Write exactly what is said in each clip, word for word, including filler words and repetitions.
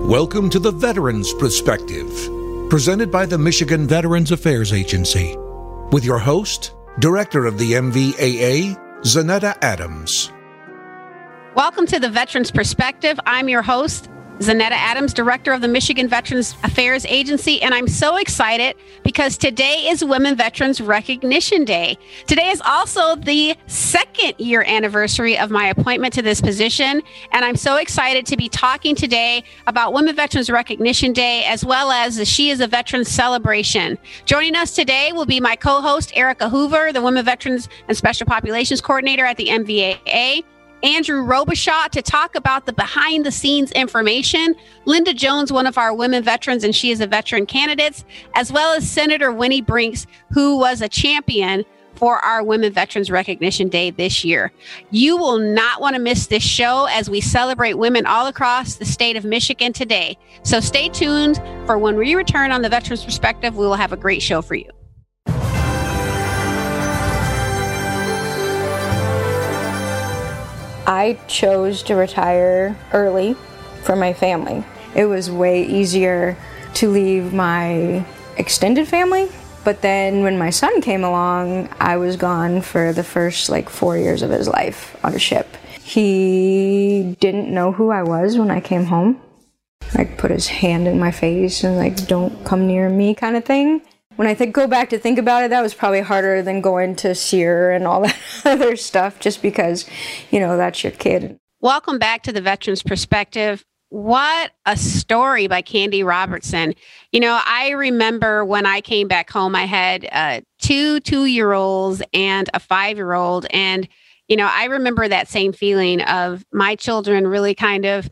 Welcome to the Veterans Perspective, presented by the Michigan Veterans Affairs Agency, with your host, Director of the M V A A, Zanetta Adams. Welcome to the Veterans Perspective. I'm your host, Zanetta Adams, Director of the Michigan Veterans Affairs Agency, and I'm so excited because today is Women Veterans Recognition Day. Today is also the second year anniversary of my appointment to this position, and I'm so excited to be talking today about Women Veterans Recognition Day as well as the She is a Veteran celebration. Joining us today will be my co-host, Erica Hoover, the Women Veterans and Special Populations Coordinator at the M V A A. Andrew Robichaud to talk about the behind the scenes information, Linda Jones, one of our women veterans, and she is a veteran candidates, as well as Senator Winnie Brinks, who was a champion for our Women Veterans Recognition Day this year. You will not want to miss this show as we celebrate women all across the state of Michigan today. So stay tuned for when we return on the Veterans Perspective. We will have a great show for you. I chose to retire early for my family. It was way easier to leave my extended family, but then when my son came along, I was gone for the first like four years of his life on a ship. He didn't know who I was when I came home. Like put his hand in my face and like, don't come near me kind of thing. When I think, go back to think about it, that was probably harder than going to SEER and all that other stuff, just because, you know, that's your kid. Welcome back to the Veterans Perspective. What a story by Candy Robertson. You know, I remember when I came back home, I had uh, two two-year-olds and a five-year-old. And, you know, I remember that same feeling of my children really kind of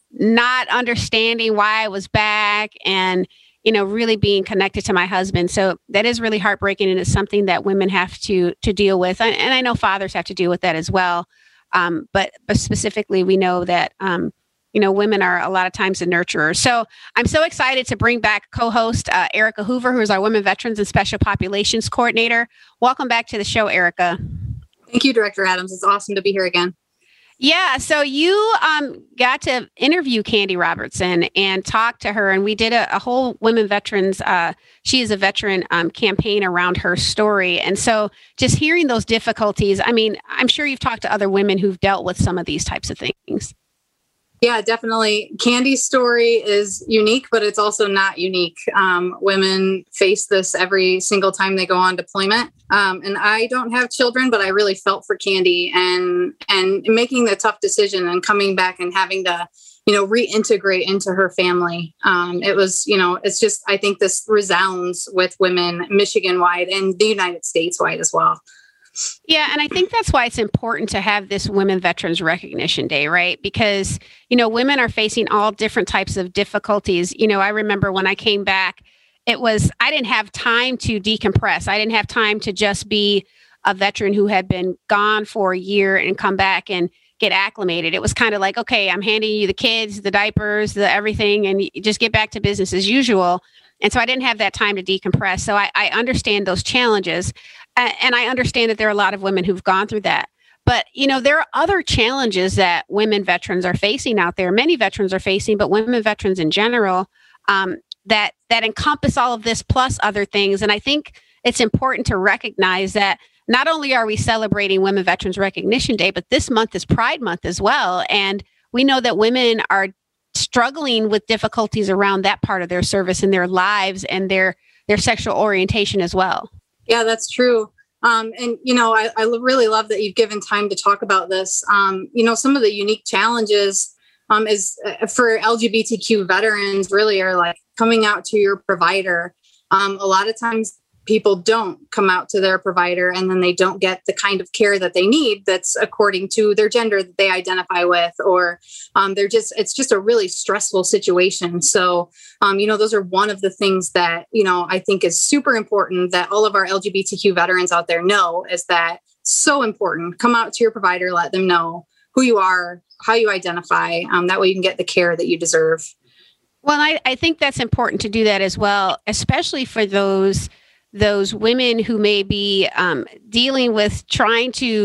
not understanding why I was back and, you know, really being connected to my husband. So that is really heartbreaking, and it's something that women have to to deal with. And, and I know fathers have to deal with that as well. Um, but, but specifically, we know that, um, you know, women are a lot of times the nurturers. So I'm so excited to bring back co-host uh, Erica Hoover, who is our Women Veterans and Special Populations Coordinator. Welcome back to the show, Erica. Thank you, Director Adams. It's awesome to be here again. Yeah, so you um, got to interview Candy Robertson and talk to her, and we did a, a whole Women Veterans, uh, She is a Veteran um, campaign around her story. And so just hearing those difficulties, I mean, I'm sure you've talked to other women who've dealt with some of these types of things. Yeah, definitely. Candy's story is unique, but it's also not unique. Um, women face this every single time they go on deployment. Um, and I don't have children, but I really felt for Candy and and making the tough decision and coming back and having to, you know, reintegrate into her family. Um, it was, you know, it's just, I think this resounds with women Michigan-wide and the United States-wide as well. Yeah, and I think that's why it's important to have this Women Veterans Recognition Day, right? Because, you know, women are facing all different types of difficulties. You know, I remember when I came back, it was, I didn't have time to decompress. I didn't have time to just be a veteran who had been gone for a year and come back and get acclimated. It was kind of like, okay, I'm handing you the kids, the diapers, the everything, and you just get back to business as usual. And so I didn't have that time to decompress. So I, I understand those challenges. And I understand that there are a lot of women who've gone through that. But, you know, there are other challenges that women veterans are facing out there. Many veterans are facing, but women veterans in general, um, that that encompass all of this plus other things. And I think it's important to recognize that not only are we celebrating Women Veterans Recognition Day, but this month is Pride Month as well. And we know that women are struggling with difficulties around that part of their service in their lives and their their sexual orientation as well. Yeah, that's true. Um, and, you know, I, I really love that you've given time to talk about this. Um, you know, some of the unique challenges um, is uh, for L G B T Q veterans really are like coming out to your provider. Um, a lot of times people don't come out to their provider and then they don't get the kind of care that they need that's according to their gender that they identify with, or um, they're just, it's just a really stressful situation. So, um, you know, those are one of the things that, you know, I think is super important that all of our L G B T Q veterans out there know is that so important. Come out to your provider, let them know who you are, how you identify. Um, that way you can get the care that you deserve. Well, I, I think that's important to do that as well, especially for those those women who may be um, dealing with trying to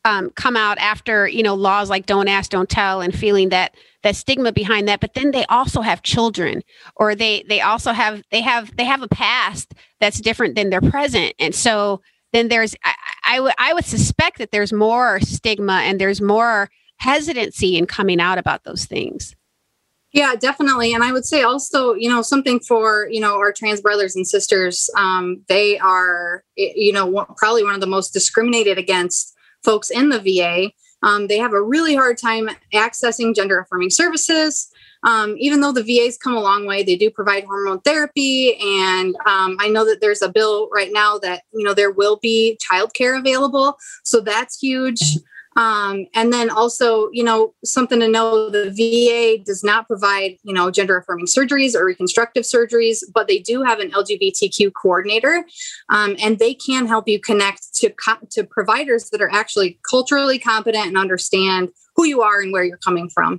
um, come out after, you know, laws like Don't Ask, Don't Tell, and feeling that that stigma behind that. But then they also have children, or they they also have they have they have a past that's different than their present. And so then there's I, I would I would suspect that there's more stigma and there's more hesitancy in coming out about those things. Yeah, definitely. And I would say also, you know, something for, you know, our trans brothers and sisters. Um, they are, you know, probably one of the most discriminated against folks in the V A. Um, they have a really hard time accessing gender affirming services. Um, even though the V A's come a long way, they do provide hormone therapy. And um, I know that there's a bill right now that, you know, there will be childcare available. So that's huge. Um, and then also, you know, something to know, the V A does not provide, you know, gender affirming surgeries or reconstructive surgeries, but they do have an L G B T Q coordinator, um, and they can help you connect to, co- to providers that are actually culturally competent and understand who you are and where you're coming from.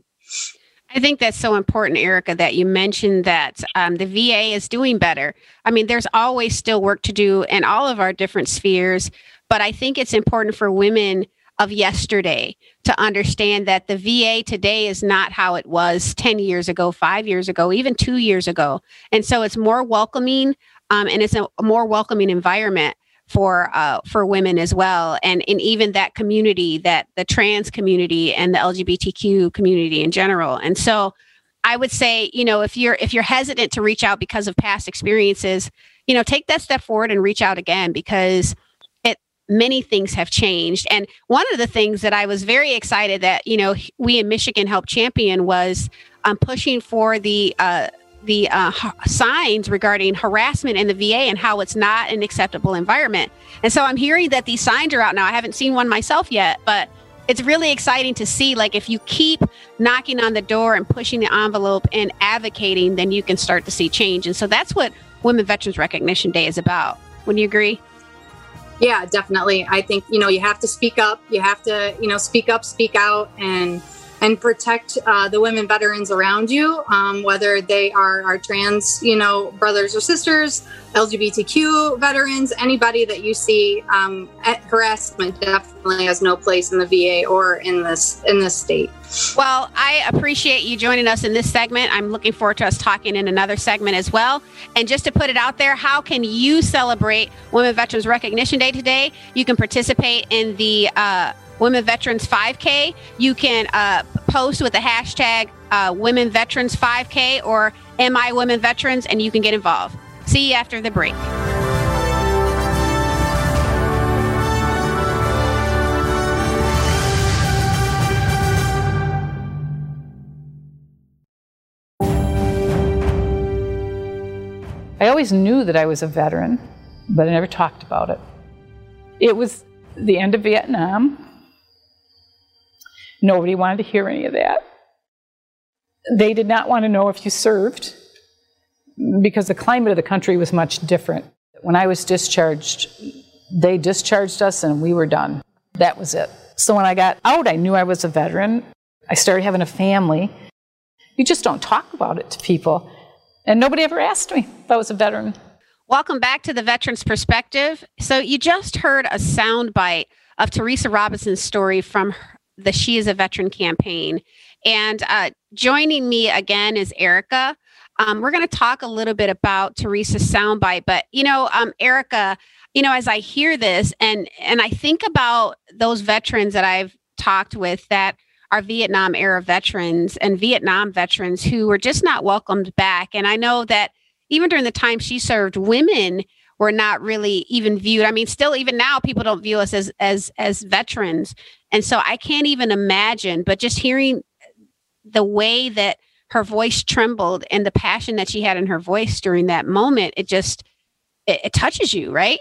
I think that's so important, Erica, that you mentioned that um, the V A is doing better. I mean, there's always still work to do in all of our different spheres, but I think it's important for women of yesterday to understand that the V A today is not how it was ten years ago, five years ago, even two years ago. And so it's more welcoming, um, and it's a, a more welcoming environment for uh, for women as well. And, and even that community, that the trans community and the L G B T Q community in general. And so I would say, you know, if you're if you're hesitant to reach out because of past experiences, you know, take that step forward and reach out again, because many things have changed. And one of the things that I was very excited that, you know, we in Michigan helped champion was um, pushing for the uh, the uh, h- signs regarding harassment in the V A and how it's not an acceptable environment. And so I'm hearing that these signs are out now. I haven't seen one myself yet, but it's really exciting to see, like, if you keep knocking on the door and pushing the envelope and advocating, then you can start to see change. And so that's what Women Veterans Recognition Day is about. Wouldn't you agree? Yeah, definitely. I think, you know, you have to speak up. You have to, you know, speak up, speak out, and and protect uh, the women veterans around you, um, whether they are our trans, you know, brothers or sisters, L G B T Q veterans, anybody that you see. Um, harassment definitely has no place in the V A or in this in this state. Well, I appreciate you joining us in this segment. I'm looking forward to us talking in another segment as well. And just to put it out there, how can you celebrate Women Veterans Recognition Day today? You can participate in the uh, Women Veterans five K. You can uh, post with the hashtag uh, Women Veterans five K or Am I Women Veterans, and you can get involved. See you after the break. I always knew that I was a veteran, but I never talked about it. It was the end of Vietnam. Nobody wanted to hear any of that. They did not want to know if you served, because the climate of the country was much different. When I was discharged, they discharged us and we were done. That was it. So when I got out, I knew I was a veteran. I started having a family. You just don't talk about it to people. And nobody ever asked me if I was a veteran. Welcome back to the Veterans Perspective. So you just heard a soundbite of Teresa Robinson's story from the She is a Veteran campaign. And uh, joining me again is Erica. Um, we're going to talk a little bit about Teresa's soundbite. But, you know, um, Erica, you know, as I hear this and and I think about those veterans that I've talked with that are Vietnam era veterans and Vietnam veterans who were just not welcomed back. And I know that even during the time she served, women were not really even viewed. I mean, still, even now, people don't view us as as as veterans. And so I can't even imagine, but just hearing the way that her voice trembled and the passion that she had in her voice during that moment, it just, it, it touches you, right?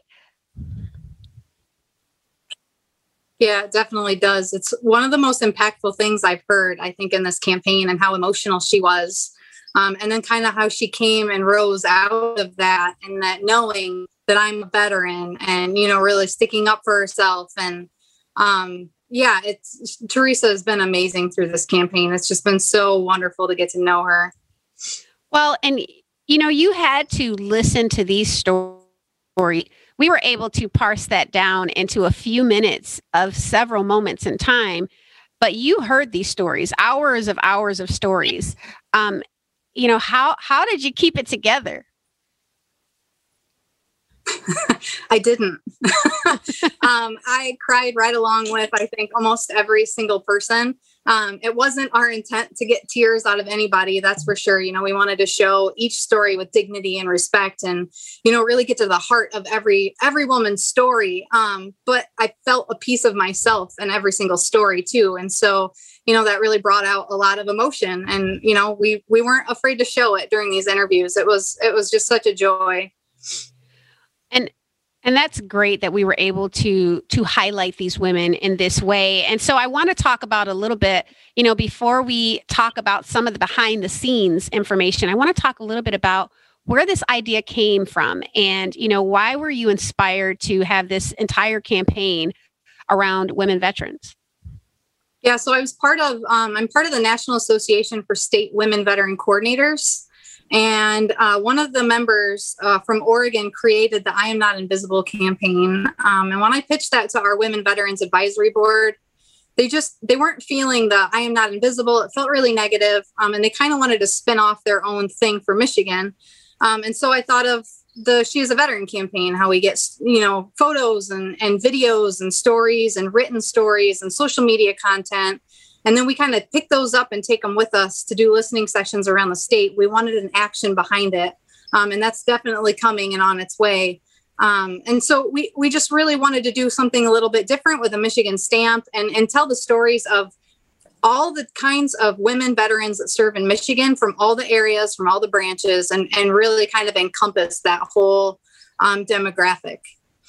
Yeah, it definitely does. It's one of the most impactful things I've heard, I think, in this campaign, and how emotional she was. Um, and then kind of how she came and rose out of that, and that knowing that I'm a veteran and, you know, really sticking up for herself. And um, yeah, it's Teresa has been amazing through this campaign. It's just been so wonderful to get to know her. Well, and, you know, you had to listen to these stories we were able to parse that down into a few minutes of several moments in time. But you heard these stories, hours of hours of stories. Um, you know, how how did you keep it together? I didn't. um, I cried right along with, I think, almost every single person. Um, it wasn't our intent to get tears out of anybody, that's for sure. You know, we wanted to show each story with dignity and respect, and, you know, really get to the heart of every every woman's story. Um, but I felt a piece of myself in every single story too, and so, you know, that really brought out a lot of emotion. And, you know, we we weren't afraid to show it during these interviews. It was it was just such a joy. And and that's great that we were able to to highlight these women in this way. And so I want to talk about a little bit, you know, before we talk about some of the behind the scenes information, I want to talk a little bit about where this idea came from and, you know, why were you inspired to have this entire campaign around women veterans? Yeah, so I was part of, um, I'm part of the National Association for State Women Veteran Coordinators. And uh, one of the members uh, from Oregon created the I Am Not Invisible campaign. Um, and when I pitched that to our Women Veterans Advisory Board, they just, they weren't feeling the I Am Not Invisible. It felt really negative. Um, and they kind of wanted to spin off their own thing for Michigan. Um, and so I thought of the She is a Veteran campaign, how we get, you know, photos and, and videos and stories and written stories and social media content. And then we kind of pick those up and take them with us to do listening sessions around the state. We wanted an action behind it. Um, and that's definitely coming and on its way. Um, and so we we just really wanted to do something a little bit different with a Michigan stamp and, and tell the stories of all the kinds of women veterans that serve in Michigan from all the areas, from all the branches, and, and really kind of encompass that whole um, demographic.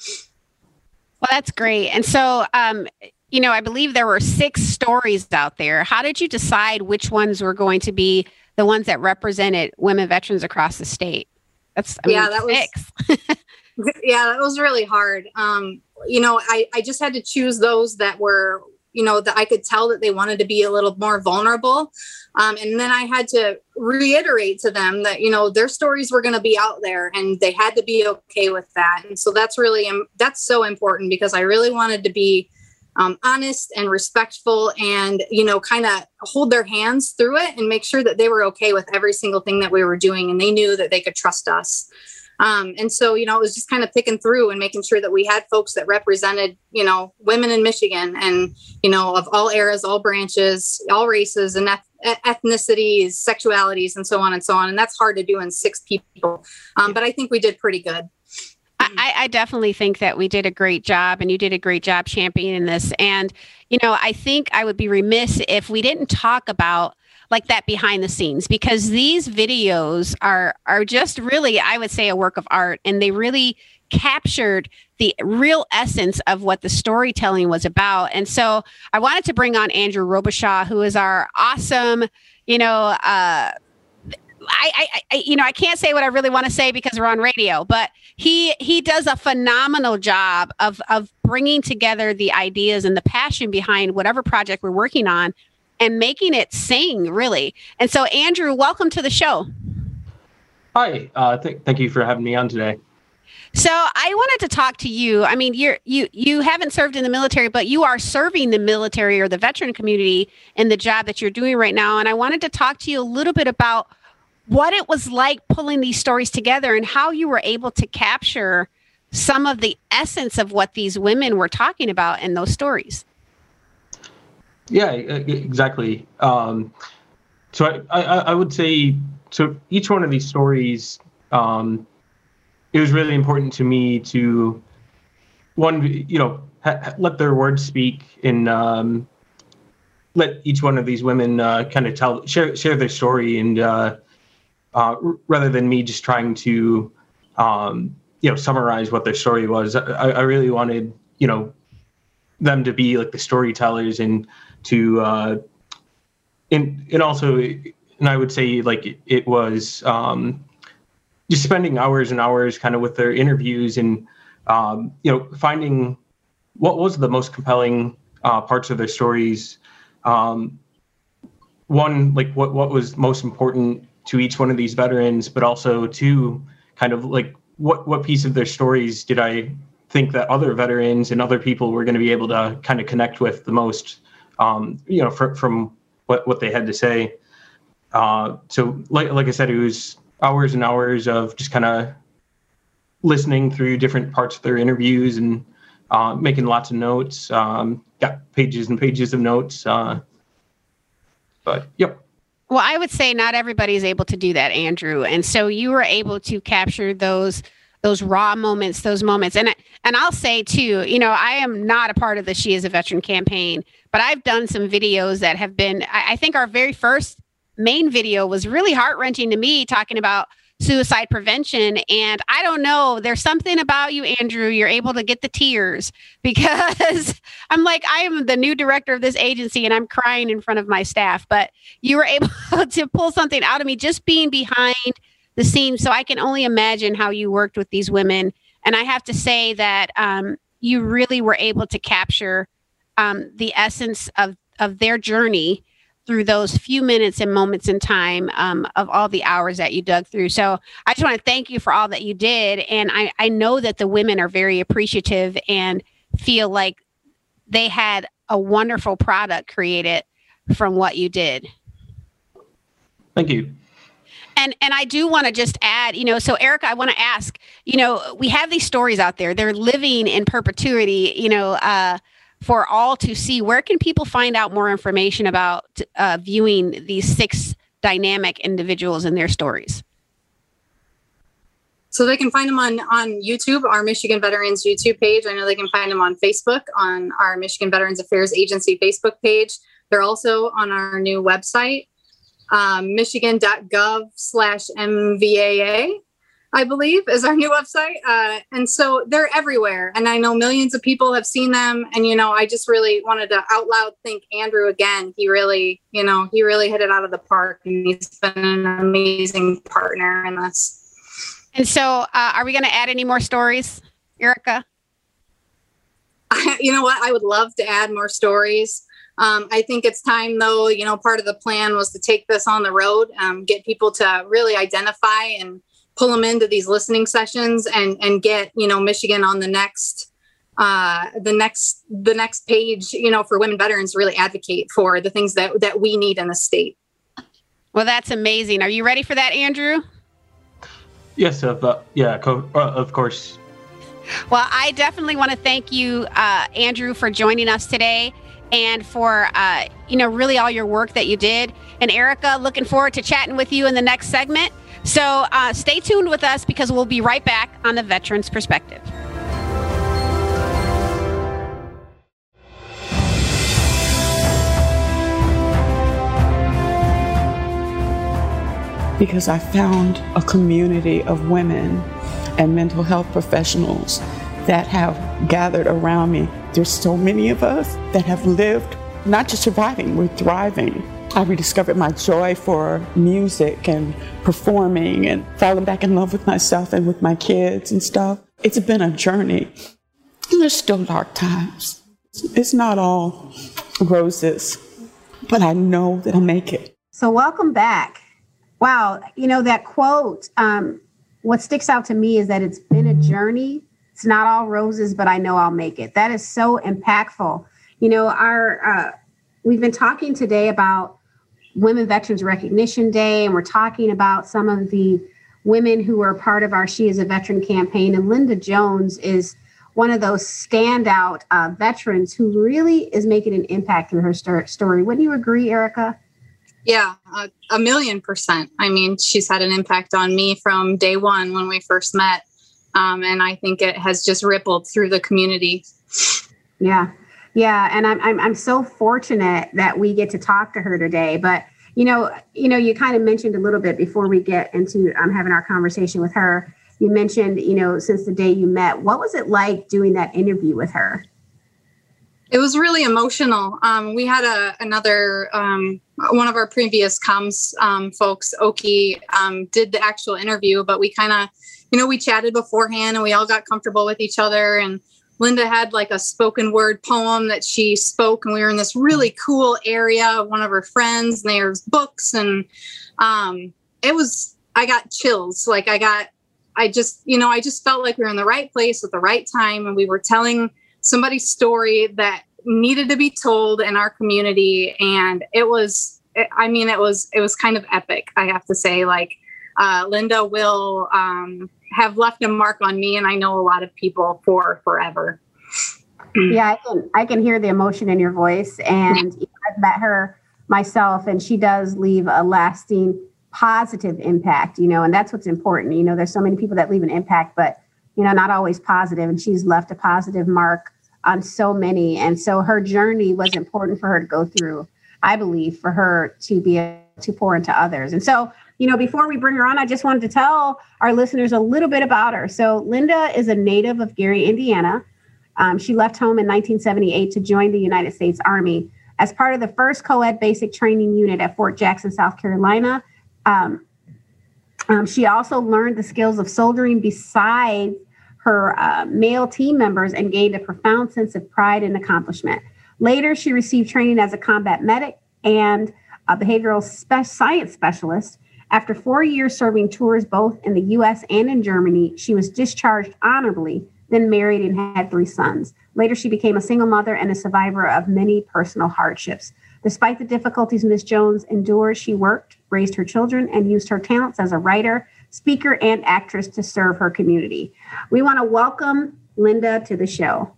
Well, that's great. And so, um, you know, I believe there were six stories out there. How did you decide which ones were going to be the ones that represented women veterans across the state? That's I mean, yeah, that six. was yeah, that was really hard. Um, you know, I, I just had to choose those that were, you know, that I could tell that they wanted to be a little more vulnerable. Um, and then I had to reiterate to them that, you know, their stories were going to be out there and they had to be okay with that. And so that's really, um, that's so important because I really wanted to be Um, honest and respectful and, you know, kind of hold their hands through it and make sure that they were okay with every single thing that we were doing. And they knew that they could trust us. Um, and so, you know, it was just kind of picking through and making sure that we had folks that represented, you know, women in Michigan and, you know, of all eras, all branches, all races and eth- ethnicities, sexualities, and so on and so on. And that's hard to do in six people. Um, but I think we did pretty good. I, I definitely think that we did a great job and you did a great job championing this. And, you know, I think I would be remiss if we didn't talk about like that behind the scenes, because these videos are are just really, I would say, a work of art, and they really captured the real essence of what the storytelling was about. And so I wanted to bring on Andrew Robichaud, who is our awesome, you know, uh, I, I, I, you know, I can't say what I really want to say because we're on radio, but he he does a phenomenal job of of bringing together the ideas and the passion behind whatever project we're working on and making it sing, really. And so, Andrew, welcome to the show. Hi, uh, th- thank you for having me on today. So I wanted to talk to you. I mean, you're you you haven't served in the military, but you are serving the military or the veteran community in the job that you're doing right now. And I wanted to talk to you a little bit about what it was like pulling these stories together and how you were able to capture some of the essence of what these women were talking about in those stories. Yeah, exactly. Um, so I, I, I would say, so each one of these stories, um, it was really important to me to, one, you know, ha- let their words speak and um, let each one of these women uh, kind of tell, share, share their story and, uh, Uh, rather than me just trying to, um, you know, summarize what their story was. I, I really wanted, you know, them to be like the storytellers and to, uh, and, and also, and I would say like it, it was um, just spending hours and hours kind of with their interviews and, um, you know, finding what was the most compelling uh, parts of their stories. Um, one, like what, what was most important to each one of these veterans, but also to kind of like what what piece of their stories did I think that other veterans and other people were going to be able to kind of connect with the most, um, you know, fr- from what, what they had to say. Uh, so like, like I said, it was hours and hours of just kind of listening through different parts of their interviews and uh, making lots of notes, um, got pages and pages of notes. Uh, but yep. Well, I would say not everybody is able to do that, Andrew. And so you were able to capture those those raw moments, those moments. And, and I'll say too, you know, I am not a part of the She is a Veteran campaign, but I've done some videos that have been, I, I think our very first main video was really heart-wrenching to me, talking about suicide prevention. And I don't know, there's something about you, Andrew, you're able to get the tears, because I'm like, I am the new director of this agency and I'm crying in front of my staff, but you were able to pull something out of me just being behind the scenes. So I can only imagine how you worked with these women. And I have to say that um, you really were able to capture um, the essence of, of their journey through those few minutes and moments in time um, of all the hours that you dug through. So I just want to thank you for all that you did. And I, I know that the women are very appreciative and feel like they had a wonderful product created from what you did. Thank you. And and I do want to just add, you know, so Erica, I want to ask, you know, we have these stories out there. They're living in perpetuity, you know, uh, for all to see. Where can people find out more information about uh, viewing these six dynamic individuals and their stories? So they can find them on, on YouTube, our Michigan Veterans YouTube page. I know they can find them on Facebook, on our Michigan Veterans Affairs Agency Facebook page. They're also on our new website, um, michigan.gov slash MVAA, I believe, is our new website. Uh, and so they're everywhere. And I know millions of people have seen them. And, you know, I just really wanted to out loud thank Andrew again. He really, you know, he really hit it out of the park. And he's been an amazing partner in this. And so uh, are we going to add any more stories, Erica? I, you know what? I would love to add more stories. Um, I think it's time, though, you know, part of the plan was to take this on the road, um, get people to really identify and pull them into these listening sessions and, and get, you know, Michigan on the next, uh, the next, the next page, you know, for women veterans to really advocate for the things that, that we need in the state. Well, that's amazing. Are you ready for that, Andrew? Yes, uh, but yeah, co- uh, of course. Well, I definitely want to thank you, uh, Andrew, for joining us today and for, uh, you know, really all your work that you did. And Erica, looking forward to chatting with you in the next segment. So uh, stay tuned with us because we'll be right back on the Veterans Perspective. Because I found a community of women and mental health professionals that have gathered around me. There's so many of us that have lived, not just surviving, we're thriving. I rediscovered my joy for music and performing and falling back in love with myself and with my kids and stuff. It's been a journey. And there's still dark times. It's not all roses, but I know that I'll make it. So welcome back. Wow. You know, that quote, um, what sticks out to me is that it's been a journey. It's not all roses, but I know I'll make it. That is so impactful. You know, our uh, we've been talking today about Women Veterans Recognition Day, and we're talking about some of the women who are part of our She is a Veteran campaign. And Linda Jones is one of those standout uh, veterans who really is making an impact through her st- story. Wouldn't you agree, Erica? Yeah, a, a million percent. I mean, she's had an impact on me from day one when we first met. Um, and I think it has just rippled through the community. Yeah. Yeah. And I'm, I'm, I'm so fortunate that we get to talk to her today. But, you know, you know, you kind of mentioned a little bit before we get into um, having our conversation with her. You mentioned, you know, since the day you met, what was it like doing that interview with her? It was really emotional. Um, we had a, another, um, one of our previous comms um, folks, Oki, um, did the actual interview, but we kind of, you know, we chatted beforehand and we all got comfortable with each other. And Linda had like a spoken word poem that she spoke, and we were in this really cool area of one of her friends, and there's books, and um, it was, I got chills. Like I got, I just, you know, I just felt like we were in the right place at the right time. And we were telling somebody's story that needed to be told in our community. And it was, I mean, it was, it was kind of epic. I have to say, like, uh, Linda will um, have left a mark on me, and I know a lot of people for forever. Yeah, I can, I can hear the emotion in your voice, and I've met her myself, and she does leave a lasting positive impact, you know, and that's what's important. You know, there's so many people that leave an impact, but, you know, not always positive. And she's left a positive mark on so many. And so her journey was important for her to go through, I believe, for her to be able to pour into others. And so, you know, before we bring her on, I just wanted to tell our listeners a little bit about her. So Linda is a native of Gary, Indiana. Um, she left home in nineteen seventy-eight to join the United States Army as part of the first co-ed basic training unit at Fort Jackson, South Carolina. Um, um, she also learned the skills of soldiering beside her uh, male team members and gained a profound sense of pride and accomplishment. Later, she received training as a combat medic and a behavioral spe- science specialist. After four years serving tours both in the U S and in Germany, she was discharged honorably, then married and had three sons. Later, she became a single mother and a survivor of many personal hardships. Despite the difficulties Miz Jones endured, she worked, raised her children, and used her talents as a writer, speaker, and actress to serve her community. We want to welcome Linda to the show.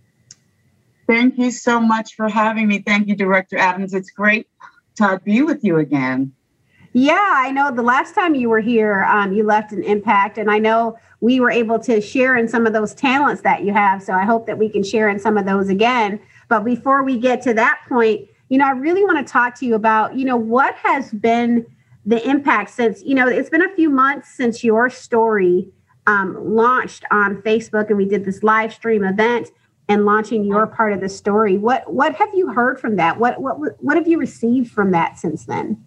Thank you so much for having me. Thank you, Director Adams. It's great to be with you again. Yeah, I know the last time you were here, um, you left an impact, and I know we were able to share in some of those talents that you have. So I hope that we can share in some of those again. But before we get to that point, you know, I really want to talk to you about, you know, what has been the impact since, you know, it's been a few months since your story um, launched on Facebook, and we did this live stream event and launching your part of the story. What what have you heard from that? What what what have you received from that since then?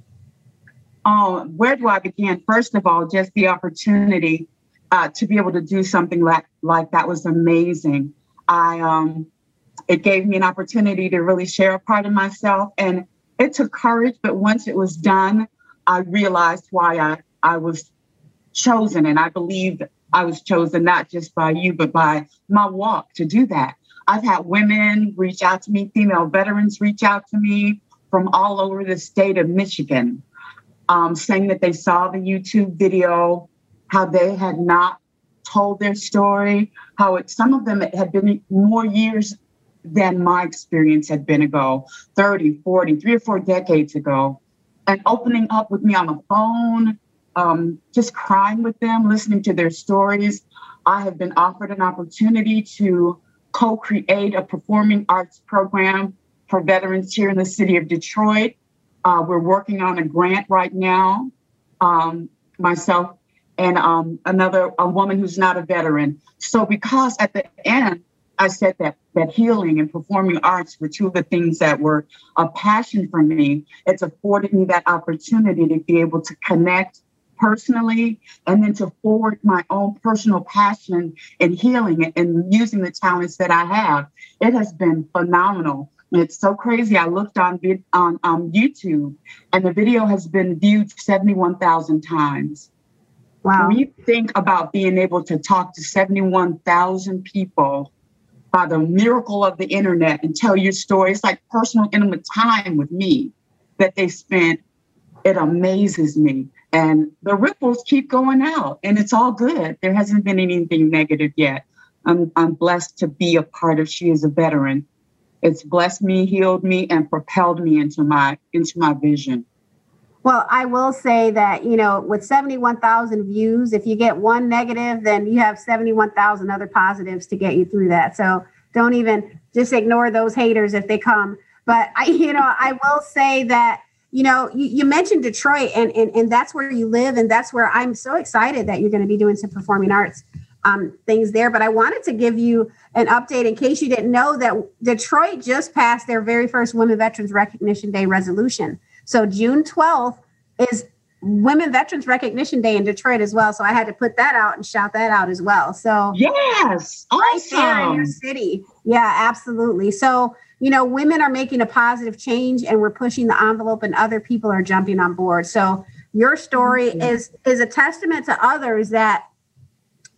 Oh, where do I begin? First of all, just the opportunity uh, to be able to do something like like that was amazing. I um. It gave me an opportunity to really share a part of myself, and it took courage. But once it was done, I realized why I, I was chosen. And I believe I was chosen not just by you, but by my walk to do that. I've had women reach out to me, female veterans reach out to me from all over the state of Michigan, um, saying that they saw the YouTube video, how they had not told their story, how it, some of them it had been more years than my experience had been ago, thirty, forty, three or four decades ago, and opening up with me on the phone, um, just crying with them, listening to their stories. I have been offered an opportunity to co-create a performing arts program for veterans here in the city of Detroit. Uh, we're working on a grant right now, um, myself and um, another a woman who's not a veteran. So because at the end, I said that that healing and performing arts were two of the things that were a passion for me. It's afforded me that opportunity to be able to connect personally and then to forward my own personal passion in healing and using the talents that I have. It has been phenomenal. It's so crazy. I looked on on um, YouTube, and the video has been viewed seventy-one thousand times. Wow. When you think about being able to talk to seventy-one thousand people by the miracle of the internet and tell your story, it's like personal, intimate time with me that they spent. It amazes me. And the ripples keep going out, and it's all good. There hasn't been anything negative yet. I'm, I'm blessed to be a part of She Is a Veteran. It's blessed me, healed me, and propelled me into my into my vision. Well, I will say that, you know, with seventy-one thousand views, if you get one negative, then you have seventy-one thousand other positives to get you through that. So don't even just ignore those haters if they come. But I, you know, I will say that, you know, you, you mentioned Detroit, and, and, and that's where you live. And that's where I'm so excited that you're going to be doing some performing arts um, things there. But I wanted to give you an update in case you didn't know that Detroit just passed their very first Women Veterans Recognition Day resolution. So June twelfth is Women Veterans Recognition Day in Detroit as well. So I had to put that out and shout that out as well. So yes, right awesome. there in your city. Yeah, absolutely. So, you know, women are making a positive change, and we're pushing the envelope, and other people are jumping on board. So your story mm-hmm. is is a testament to others that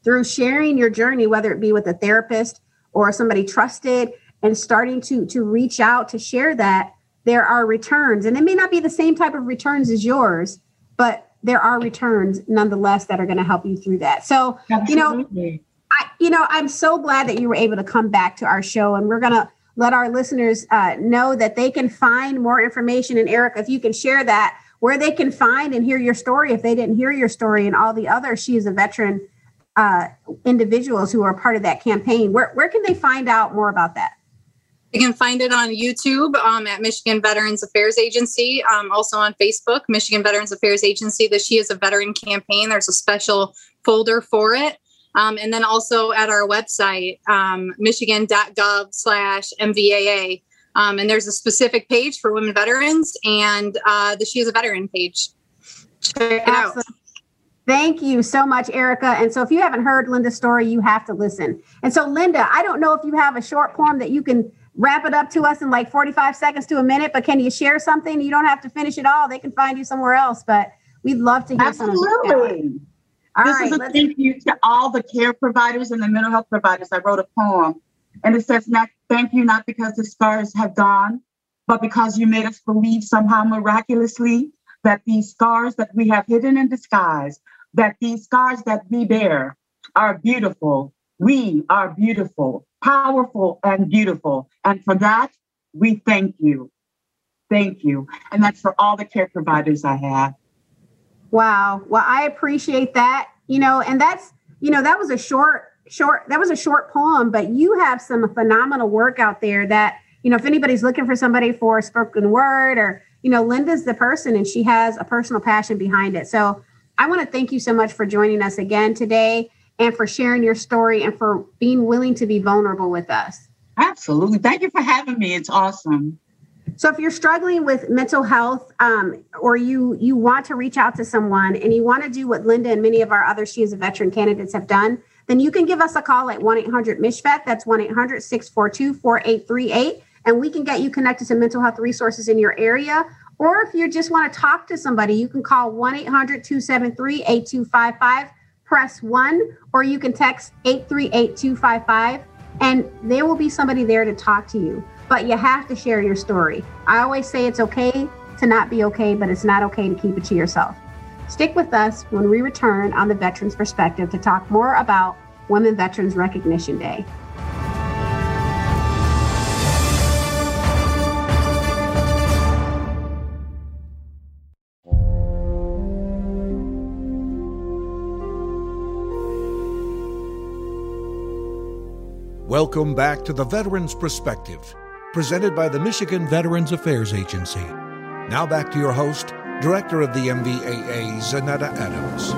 through sharing your journey, whether it be with a therapist or somebody trusted, and starting to to reach out to share that, there are returns. And it may not be the same type of returns as yours, but there are returns nonetheless that are going to help you through that. So, Absolutely. you know, I, you know, I'm so glad that you were able to come back to our show, and we're going to let our listeners uh, know that they can find more information. And Erica, if you can share that, where they can find and hear your story, if they didn't hear your story, and all the other She Is a Veteran uh, individuals who are part of that campaign, where, where can they find out more about that? You can find it on YouTube um, at Michigan Veterans Affairs Agency. Um, also on Facebook, Michigan Veterans Affairs Agency, the She Is a Veteran campaign. There's a special folder for it. Um, and then also at our website, um, michigan.gov slash MVAA. Um, and there's a specific page for women veterans and uh, the She Is a Veteran page. Check it Absolutely. out. Thank you so much, Erica. And so if you haven't heard Linda's story, you have to listen. And so, Linda, I don't know if you have a short poem that you can wrap it up to us in like forty-five seconds to a minute, but can you share something? You don't have to finish it all. They can find you somewhere else, but we'd love to hear Absolutely. some of it. All this right, is a thank you to all the care providers and the mental health providers. I wrote a poem, and it says, not, thank you not because the scars have gone, but because you made us believe somehow miraculously that these scars that we have hidden in disguise, that these scars that we bear are beautiful. We are beautiful, powerful, and beautiful. And for that, we thank you. Thank you. And that's for all the care providers I have. Wow. Well, I appreciate that. You know, and that's, you know, that was a short, short, that was a short poem, but you have some phenomenal work out there that, you know, if anybody's looking for somebody for a spoken word, or, you know, Linda's the person, and she has a personal passion behind it. So I want to thank you so much for joining us again today, and for sharing your story, and for being willing to be vulnerable with us. Absolutely. Thank you for having me. It's awesome. So if you're struggling with mental health, um, or you you want to reach out to someone and you want to do what Linda and many of our other She Is a Veteran candidates have done, then you can give us a call at one eight hundred M I S H V E T. That's one eight hundred six four two four eight three eight. And we can get you connected to mental health resources in your area. Or if you just want to talk to somebody, you can call one eight hundred two seven three eight two five five. Press one, or you can text eight three eight two five five, and there will be somebody there to talk to you. But you have to share your story. I always say it's okay to not be okay, but it's not okay to keep it to yourself. Stick with us when we return on the Veterans Perspective to talk more about Women Veterans Recognition Day. Welcome back to the Veterans Perspective, presented by the Michigan Veterans Affairs Agency. Now back to your host, Director of the M V A A, Zanetta Adams.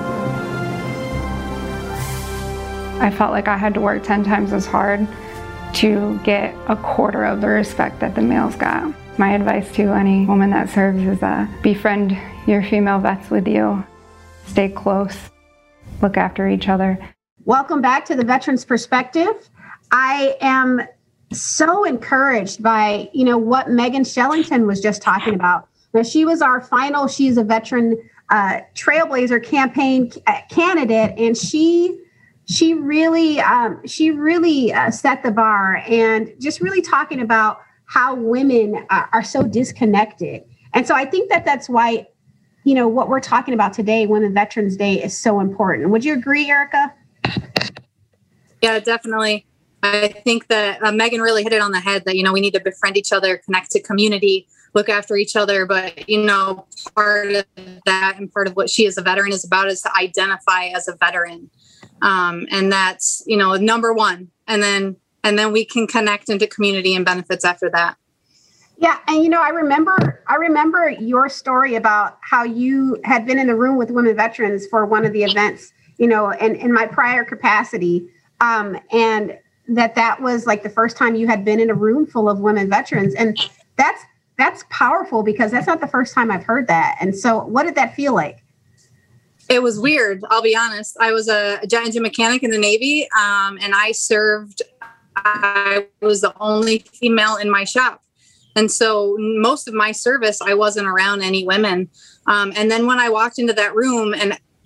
I felt like I had to work ten times as hard to get a quarter of the respect that the males got. My advice to any woman that serves is uh, befriend your female vets with you. Stay close. Look after each other. Welcome back to the Veterans Perspective. I am so encouraged by, you know, what Megan Shellington was just talking about. Now, she was our final She Is a Veteran uh, Trailblazer campaign uh, candidate, and she she really um, she really uh, set the bar, and just really talking about how women uh, are so disconnected. And so I think that that's why, you know, what we're talking about today, Women Veterans Day, is so important. Would you agree, Erica? Yeah, definitely. I think that uh, Megan really hit it on the head that, you know, we need to befriend each other, connect to community, look after each other. But, you know, part of that and part of what She Is a Veteran is about is to identify as a veteran. Um, and that's, you know, number one. And then and then we can connect into community and benefits after that. Yeah. And, you know, I remember I remember your story about how you had been in the room with women veterans for one of the events, you know, and in my prior capacity. Um, and that that was like the first time you had been in a room full of women veterans. And that's that's powerful, because that's not the first time I've heard that. And so what did that feel like? It was weird. I'll be honest. I was a jet engine mechanic in the Navy, um, and I served, I was the only female in my shop. And so most of my service, I wasn't around any women. Um, and then when I walked into that room, and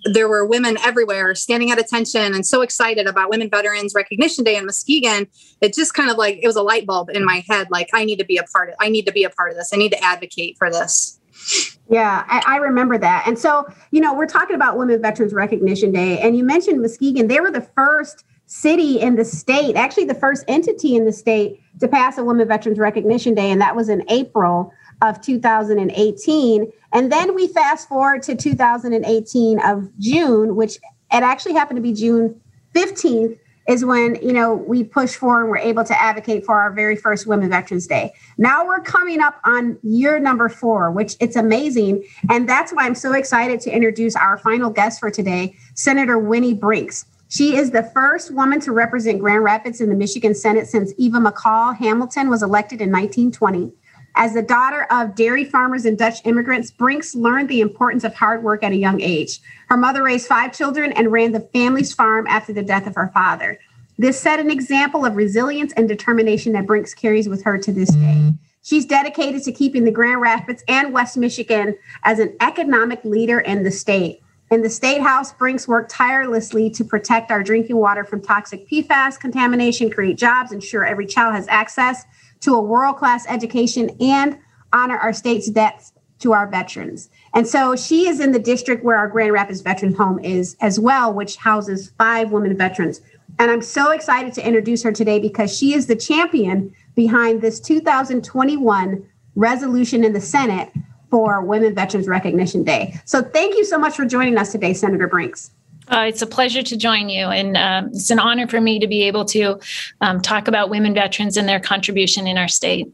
there were women everywhere standing at attention and so excited about Women Veterans Recognition Day in Muskegon. It just kind of like, it was a light bulb in my head. Like, I need to be a part of, I need to be a part of this. I need to advocate for this. Yeah, I, I remember that. And so, you know, we're talking about Women Veterans Recognition Day, and you mentioned Muskegon. They were the first city in the state, actually the first entity in the state to pass a Women Veterans Recognition Day. And that was in April of two thousand eighteen. And then we fast forward to two thousand eighteen of June, which it actually happened to be June fifteenth, is when, you know, we push forward and we're able to advocate for our very first Women Veterans Day. Now we're coming up on year number four, which it's amazing. And that's why I'm so excited to introduce our final guest for today, Senator Winnie Brinks. She is the first woman to represent Grand Rapids in the Michigan Senate since Eva McCall Hamilton was elected in nineteen twenty. As the daughter of dairy farmers and Dutch immigrants, Brinks learned the importance of hard work at a young age. Her mother raised five children and ran the family's farm after the death of her father. This set an example of resilience and determination that Brinks carries with her to this day. She's dedicated to keeping the Grand Rapids and West Michigan as an economic leader in the state. In the State House, Brinks worked tirelessly to protect our drinking water from toxic P FAS contamination, create jobs, ensure every child has access to a world-class education, and honor our state's debts to our veterans. And so she is in the district where our Grand Rapids Veterans Home is as well, which houses five women veterans. And I'm so excited to introduce her today because she is the champion behind this two thousand twenty-one resolution in the Senate for Women Veterans Recognition Day. So thank you so much for joining us today, Senator Brinks. Uh, it's a pleasure to join you, and um, it's an honor for me to be able to um, talk about women veterans and their contribution in our state.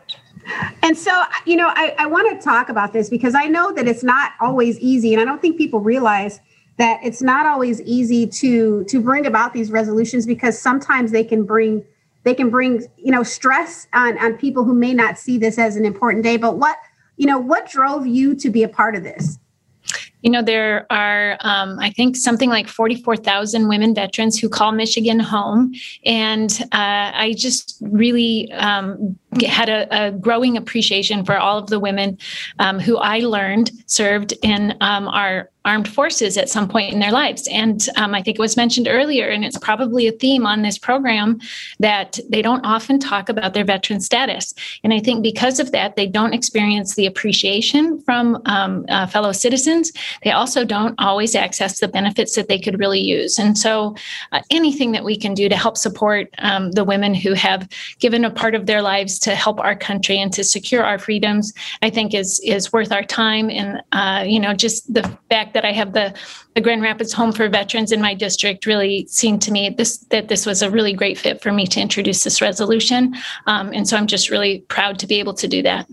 And so, you know, I, I want to talk about this because I know that it's not always easy, and I don't think people realize that it's not always easy to to bring about these resolutions because sometimes they can bring they can bring you know stress on on people who may not see this as an important day. But what you know, what drove you to be a part of this? You know, there are, um, I think, something like forty-four thousand women veterans who call Michigan home. And uh, I just really um, had a, a growing appreciation for all of the women um, who I learned served in um, our armed forces at some point in their lives. And um, I think it was mentioned earlier, and it's probably a theme on this program, that they don't often talk about their veteran status. And I think because of that, they don't experience the appreciation from um, uh, fellow citizens. They also don't always access the benefits that they could really use. And so uh, anything that we can do to help support um, the women who have given a part of their lives to help our country and to secure our freedoms, I think is is worth our time. And, uh, you know, just the fact that I have the, the Grand Rapids Home for Veterans in my district really seemed to me this that this was a really great fit for me to introduce this resolution. Um, and so I'm just really proud to be able to do that.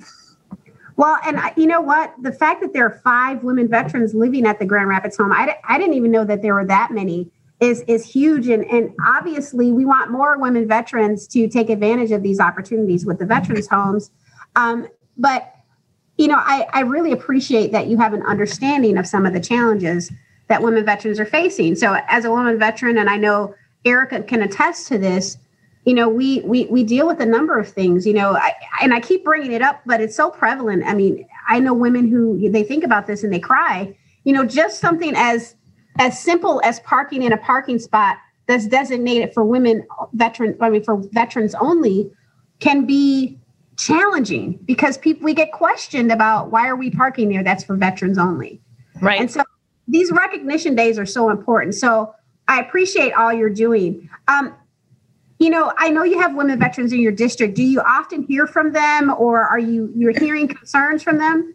Well, and you know what? The fact that there are five women veterans living at the Grand Rapids Home, I, I didn't even know that there were that many, is is huge. And, and obviously, we want more women veterans to take advantage of these opportunities with the veterans homes. Um, but You know, I, I really appreciate that you have an understanding of some of the challenges that women veterans are facing. So as a woman veteran, and I know Erica can attest to this, you know, we we we deal with a number of things, you know, I, and I keep bringing it up, but it's so prevalent. I mean, I know women who they think about this and they cry, you know, just something as as simple as parking in a parking spot that's designated for women veterans, I mean, for veterans only can be challenging because people we get questioned about why are we parking there? That's for veterans only. Right. And so these recognition days are so important. So I appreciate all you're doing. Um, you know, I know you have women veterans in your district. Do you often hear from them, or are you you're hearing concerns from them?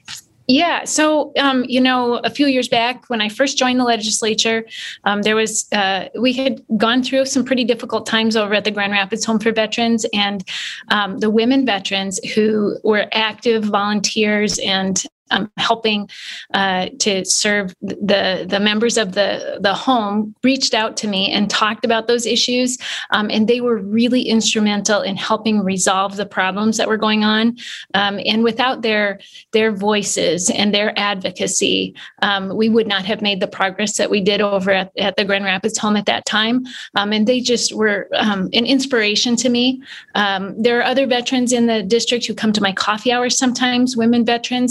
Yeah. So, um, you know, a few years back when I first joined the legislature, um, there was uh, we had gone through some pretty difficult times over at the Grand Rapids Home for Veterans, and um, the women veterans who were active volunteers and Um, helping uh, to serve the the members of the the home reached out to me and talked about those issues, um, and they were really instrumental in helping resolve the problems that were going on. Um, and without their their voices and their advocacy, um, we would not have made the progress that we did over at, at the Grand Rapids Home at that time. Um, and they just were um, an inspiration to me. Um, there are other veterans in the district who come to my coffee hours sometimes, women veterans, and some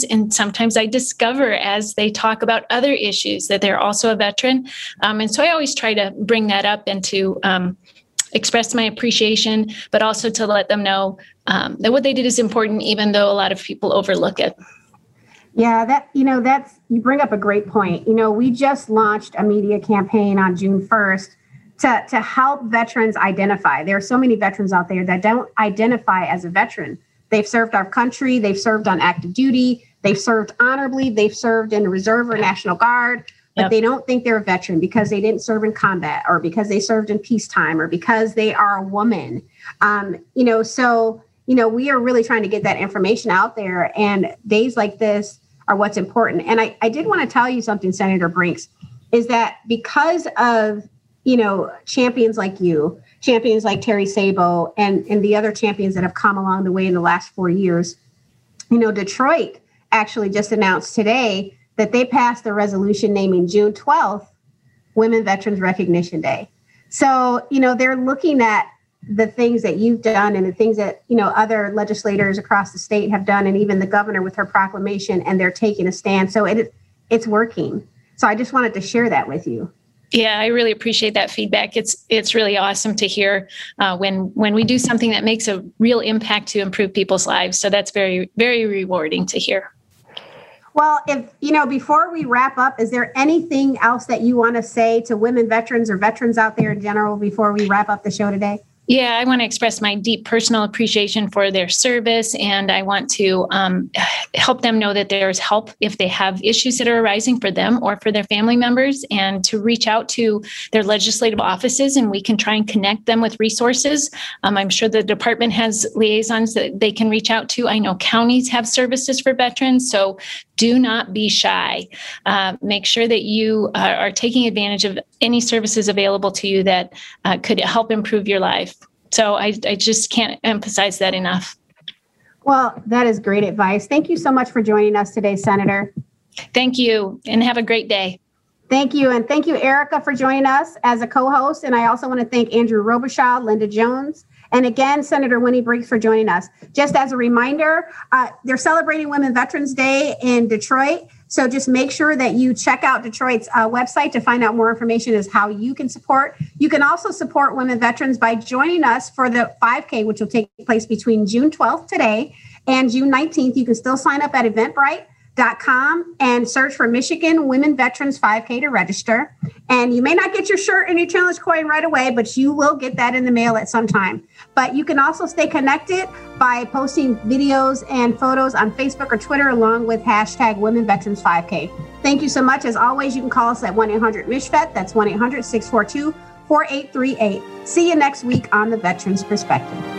sometimes I discover as they talk about other issues that they're also a veteran. Um, and so I always try to bring that up and to um, express my appreciation, but also to let them know um, that what they did is important, even though a lot of people overlook it. Yeah, that, you know, that's, you bring up a great point. You know, we just launched a media campaign on June first to, to help veterans identify. There are so many veterans out there that don't identify as a veteran. They've served our country, they've served on active duty, they've served honorably, they've served in the Reserve or National Guard, but yep. they don't think they're a veteran because they didn't serve in combat or because they served in peacetime or because they are a woman. Um, you know, so, you know, we are really trying to get that information out there, and days like this are what's important. And I, I did want to tell you something, Senator Brinks, is that because of, you know, champions like you, champions like Terry Sabo, and, and the other champions that have come along the way in the last four years, you know, Detroit actually just announced today that they passed a resolution naming June twelfth Women Veterans Recognition Day. So, you know, they're looking at the things that you've done and the things that, you know, other legislators across the state have done, and even the governor with her proclamation, and they're taking a stand. So it it's working. So I just wanted to share that with you. Yeah, I really appreciate that feedback. It's it's really awesome to hear uh, when when we do something that makes a real impact to improve people's lives. So that's very, very rewarding to hear. Well, if, you know, before we wrap up, is there anything else that you want to say to women veterans or veterans out there in general before we wrap up the show today? Yeah, I want to express my deep personal appreciation for their service, and I want to um, help them know that there's help if they have issues that are arising for them or for their family members, and to reach out to their legislative offices, and we can try and connect them with resources. Um, I'm sure the department has liaisons that they can reach out to. I know counties have services for veterans, so do not be shy. Uh, make sure that you uh, are taking advantage of any services available to you that uh, could help improve your life. So I, I just can't emphasize that enough. Well, that is great advice. Thank you so much for joining us today, Senator. Thank you, and have a great day. Thank you. And thank you, Erica, for joining us as a co-host. And I also want to thank Andrew Robichaud, Linda Jones, and again, Senator Winnie Brinks for joining us. Just as a reminder, uh, they're celebrating Women Veterans Day in Detroit. So just make sure that you check out Detroit's uh, website to find out more information as how you can support. You can also support women veterans by joining us for the five K, which will take place between June twelfth today and June nineteenth. You can still sign up at eventbrite dot com and search for Michigan Women Veterans five K to register. And you may not get your shirt and your challenge coin right away, but you will get that in the mail at some time. But you can also stay connected by posting videos and photos on Facebook or Twitter, along with hashtag Women Veterans five K. Thank you so much. As always, you can call us at one eight hundred M I S H V E T. That's one eight hundred six four two four eight three eight. See you next week on The Veterans Perspective.